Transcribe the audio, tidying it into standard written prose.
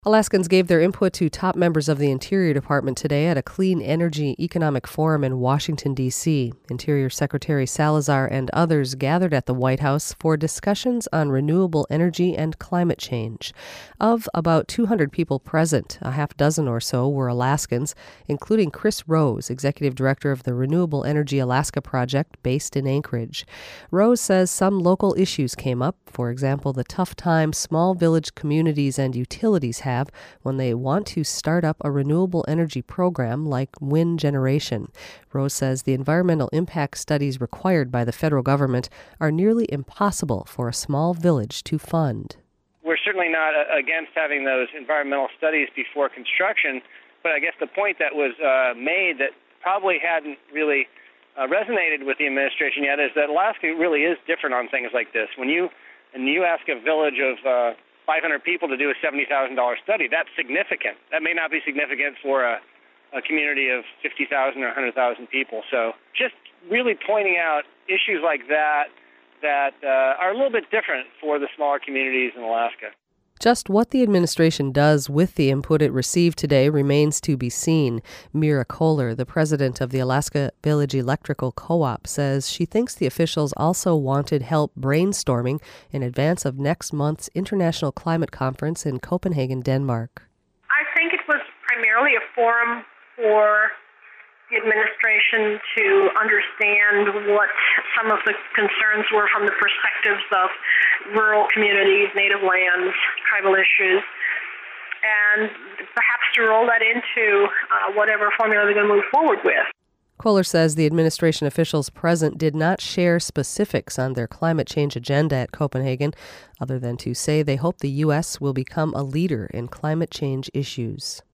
Alaskans gave their input to top members of the Interior Department today at a Clean Energy Economic Forum in Washington, D.C. Interior Secretary Salazar and others gathered at the White House for discussions on renewable energy and climate change. Of about 200 people present, a half dozen or so were Alaskans, including Chris Rose, Executive Director of the Renewable Energy Alaska Project based in Anchorage. Rose says some local issues came up, for example, the tough time small village communities and utilities have when they want to start up a renewable energy program like wind generation. Rose says the environmental impact studies required by the federal government are nearly impossible for a small village to fund. We're certainly not against having those environmental studies before construction, but I guess the point that was made that probably hadn't really resonated with the administration yet is that Alaska really is different on things like this. When you ask a village of 500 people to do a $70,000 study, that's significant. That may not be significant for a community of 50,000 or 100,000 people. So just really pointing out issues like that are a little bit different for the smaller communities in Alaska. Just what the administration does with the input it received today remains to be seen. Mira Kohler, the president of the Alaska Village Electrical Co-op, says she thinks the officials also wanted help brainstorming in advance of next month's International Climate Conference in Copenhagen, Denmark. I think it was primarily a forum for the administration to understand what some of the concerns were from the perspectives of rural communities, native lands, tribal issues, and perhaps to roll that into whatever formula they're going to move forward with. Kohler says the administration officials present did not share specifics on their climate change agenda at Copenhagen, other than to say they hope the U.S. will become a leader in climate change issues.